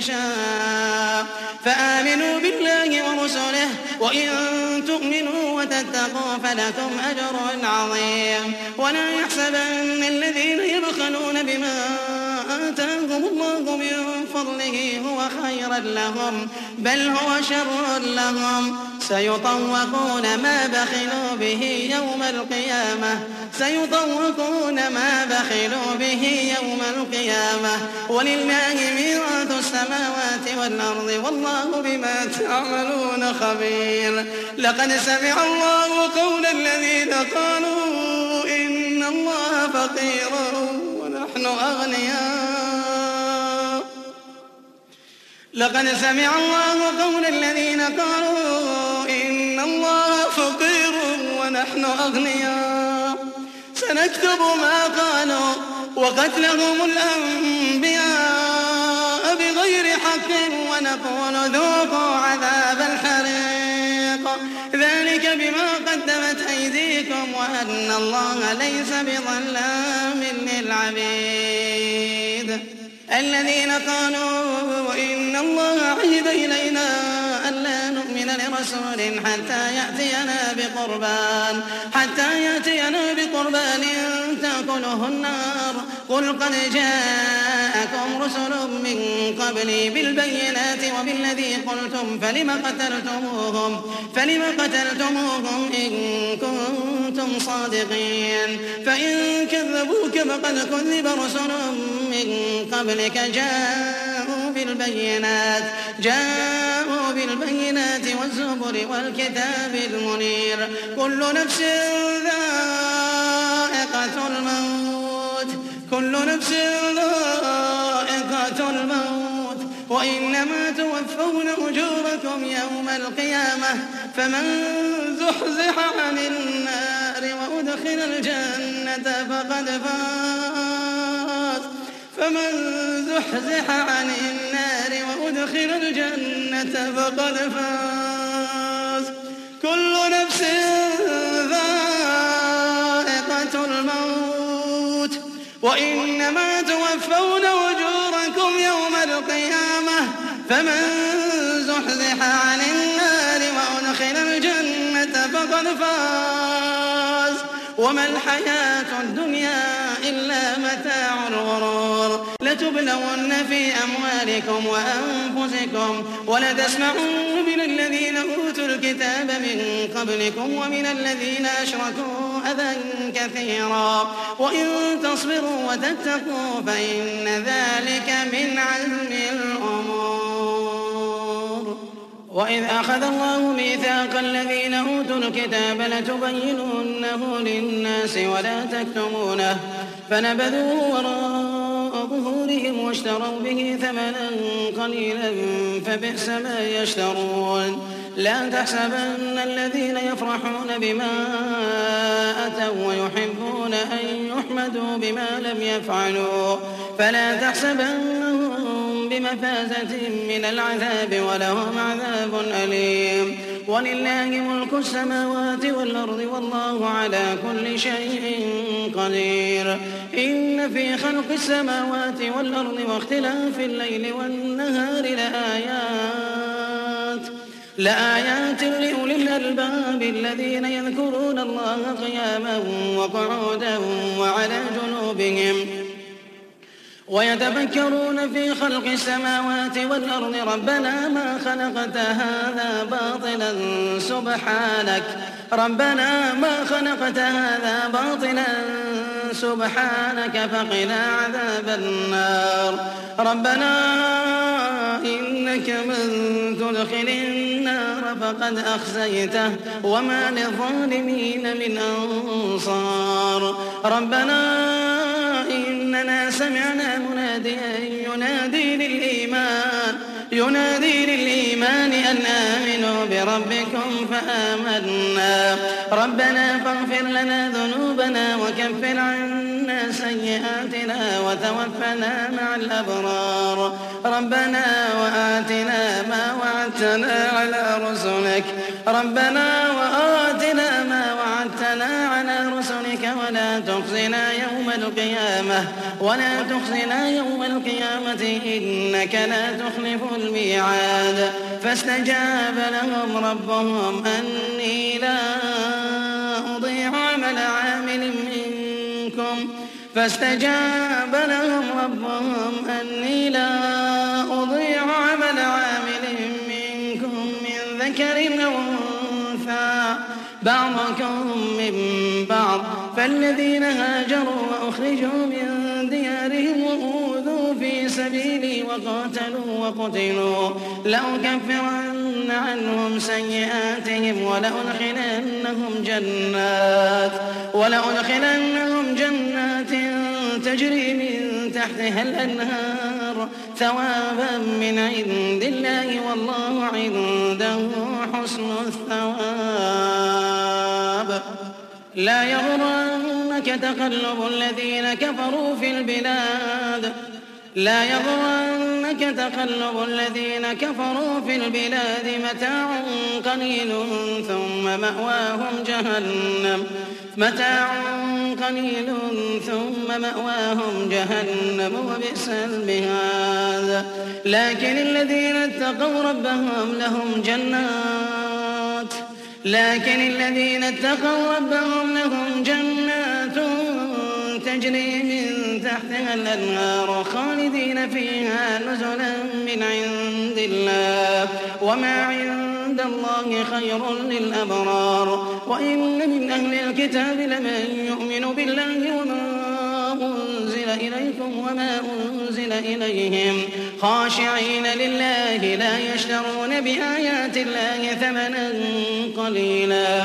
يشاء فآمنوا بالله ورسله وإن تؤمنوا وتتقوا فلكم أجر عظيم. ولا يحسبن الذين يبخلون بما آتاهم الله من فضله هو خيرا لهم بل هو شر لهم سيطوقون ما بخلوا به يوم القيامة سيطوقون ما بخلوا به يوم القيامة ولله ميراث السماوات والأرض والله بما تعملون خبير. لقد سمع الله قول الذين قالوا إن الله فقير ونحن أغنياء لقد سمع الله قول الذين قالوا إن الله فقير ونحن أغنياء سنكتب ما قالوا وقتلهم الأنبياء بغير حق ونقول ذوقوا عذاب الحريق ذلك بما قدمت أيديكم وأن الله ليس بظلام للعبيد. الذين قالوا إن الله عهد إلينا ألا نؤمن لرسول حتى يأتينا بقربان حتى يأتينا بقربان تأكله النار قل قد جاءكم رسل من قبلي بالبينات وبالذي قلتم فلم قتلتموهم فلم قتلتموهم إن كنتم صادقين فإن كذبوك فقد كذب رسل من قبلك جاءوا بالبينات جاءوا بالبينات والزبر والكتاب المنير كل نفس ذائقة الموت كل نفس ذائقة الموت وإنما توفون أجوركم يوم القيامة فمن زحزح عن النار وأدخل الجنة فقد فاز فمن زحزح عن النار وأدخل الجنة فقد فاز كل نفس ذائقة الموت وإنما توفون أجوركم يوم القيامة فمن زحزح عن النار وأدخل الجنة فقد فاز وما الحياة الدنيا إلا متاع الغرور لتبلون في أموالكم وأنفسكم ولتسمعون من الذين أوتوا الكتاب من قبلكم ومن الذين أشركوا أذى كثيرا وإن تصبروا وتتقوا فإن ذلك من عزم الأمور وإذ أخذ الله ميثاق الذين أوتوا الكتاب لتبيننه للناس ولا تكتمونه فنبذوه وراء ظهورهم واشتروا به ثمنا قليلا فبئس ما يشترون لا تحسبن الذين يفرحون بما أتوا ويحبون أن يحمدوا بما لم يفعلوا فلا تحسبنهم بمفازة من العذاب ولهم عذاب أليم ولله ملك السماوات والأرض والله على كل شيء قدير إن في خلق السماوات والأرض واختلاف الليل والنهار لآيات لآيات لأولي الألباب الذين يذكرون الله قياما وقعودا وعلى جنوبهم ويتفكرون في خلق السماوات والأرض ربنا ما خلقت هذا باطلا سبحانك ربنا ما خلقت هذا باطلا سبحانك فقنا عذاب النار ربنا إنك من تدخل النار فقد أخزيته وما للظالمين من أنصار ربنا إننا سمعنا مناديا ينادي للإيمان ينادي للإيمان أن آمنوا بربكم فآمنا ربنا فاغفر لنا ذنوبنا وكفر عنا سيئاتنا وتوفنا مع الأبرار ربنا وآتنا ما وعدتنا على رسلك ربنا وآتنا ما وعدتنا على رسلك ولا تخزنا يوم القيامة ولا تخزنا يوم القيامة إنك لا تخلف الميعاد فاستجاب لهم ربهم أني لا أضيع عمل عامل منكم فاستجاب لهم ربهم أني لا أضيع عمل عامل منكم من ذكر أو أنثى بعضكم من بعض فالذين هاجروا وأخرجوا من ديارهم وأوذوا في سبيلي وقاتلوا وقتلوا لأكفرن عنهم سيئاتهم ولأدخلنهم جنات ولأدخلنهم جنات تجري من تحتها الأنهار ثوابا من عند الله والله عنده حسن الثواب لا يغرنك تقلب الذين كفروا في البلاد لا يغرنك تقلب الذين كفروا في البلاد متاع قليل ثم مأواهم جهنم متاع قليل ثم مأواهم جهنم وبئس المهاد لكن الذين اتقوا ربهم لهم جنات لكن الذين اتقوا ربهم لهم جنات تجري من تحتها الأنهار خالدين فيها نزلا من عند الله وما عند الله خير للأبرار. وإن من أهل الكتاب لمن يؤمن بالله وما أنزل إليكم وما أنزل إليهم خاشعين لله لا يشترون بآيات الله ثمنا قليلا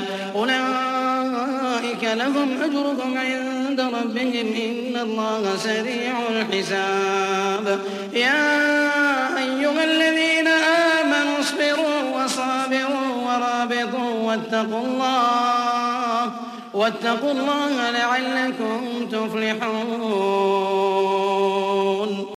أولئك لهم أجرهم عند ربهم إن الله سريع الحساب. يا أيها الذين آمنوا اصبروا وصابروا ورابطوا واتقوا الله واتقوا الله لعلكم تفلحون.